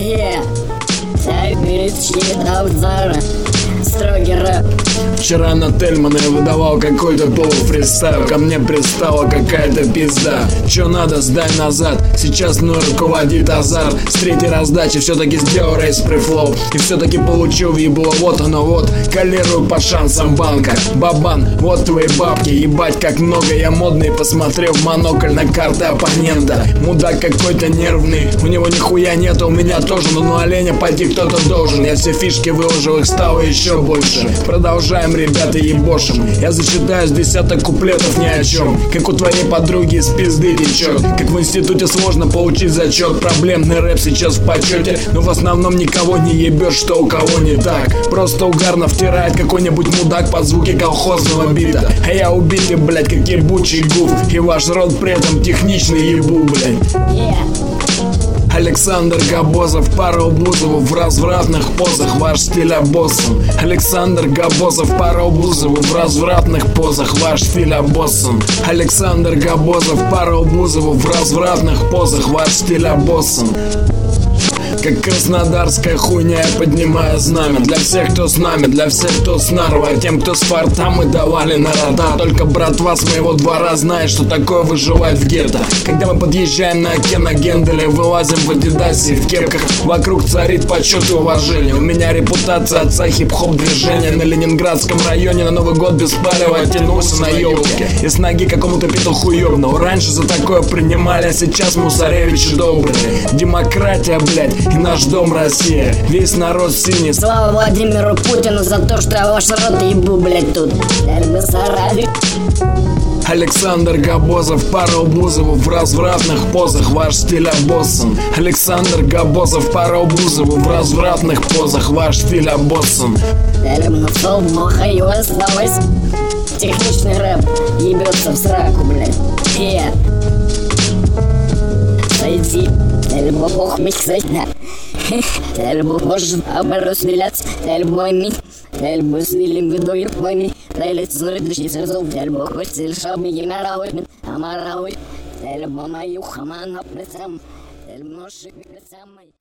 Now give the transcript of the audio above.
Строгий рэп. Вчера на Тельмана я выдавал какой-то полуфристайл. Ко мне пристала какая-то пизда. Чё надо, сдай назад. Сейчас мной руководит азарт. С третьей раздачи все-таки сделал рейс префлоу. И все-таки получил ебло. Вот оно вот. Калирую по шансам банка. Бабан, вот твои бабки. Ебать как много я модный. Посмотрел в монокль на карты оппонента. Мудак какой-то нервный. У него нихуя нет, у меня тоже. Но на оленя пойти кто-то должен. Я все фишки выложил, их стало еще больше. Продолжаем, ребята, ебошим. Я зачитаю с десяток куплетов ни о чем. Как у твоей подруги из пизды течет. Как в институте сложно получить зачет. Проблемный рэп сейчас в почете. Но в основном никого не ебешь, что у кого не так. Просто угарно втирает какой-нибудь мудак под звуки колхозного бита. А я убитый, блять, как ебучий гуф. И ваш рот при этом техничный ебу, блять. Александр Габозов, пара Бузову в развратных позах, ваш стиль обоссан. Александр Габозов, пара Бузову в развратных позах, ваш стиль обоссан. Александр Габозов, пара Бузову в развратных позах, ваш стиль обоссан. Как краснодарская хуйня я поднимаю знамя. Для всех, кто с нами, для всех, кто с Нарва. А тем, кто с форта, мы давали на рода. Только братва с моего двора знает, что такое выживать в гетто. Когда мы подъезжаем на Оке на Генделе, вылазим в адидасе, в кепках. Вокруг царит почет и уважение. У меня репутация отца хип-хоп движения. На Ленинградском районе на Новый год без палева оттянулся на елке. И с ноги какому-то петуху ёбнул. Раньше за такое принимали, а сейчас мусоревичи добрые. Демократия, блять, и наш дом Россия. Весь народ синий. Слава Владимиру Путину за то, что я ваш рот ебу, блять, тут. Александр Габозов, пара Бузову в развратных позах, ваш стиль обоссан. Александр Габозов, пара Бузову в развратных позах, ваш стиль обоссан. Техничный рэп ебется в сраку, блядь. Сойди. Тельбо бог миксать, тельбо боже, оборосмеляться, тельбо ми, тельбо свилим видой руками, тельбо зурдущий сразу, тельбо хоть сельшаб, генералы, амаралы, тельбо мою хамана пресам, тельбо шик пресам.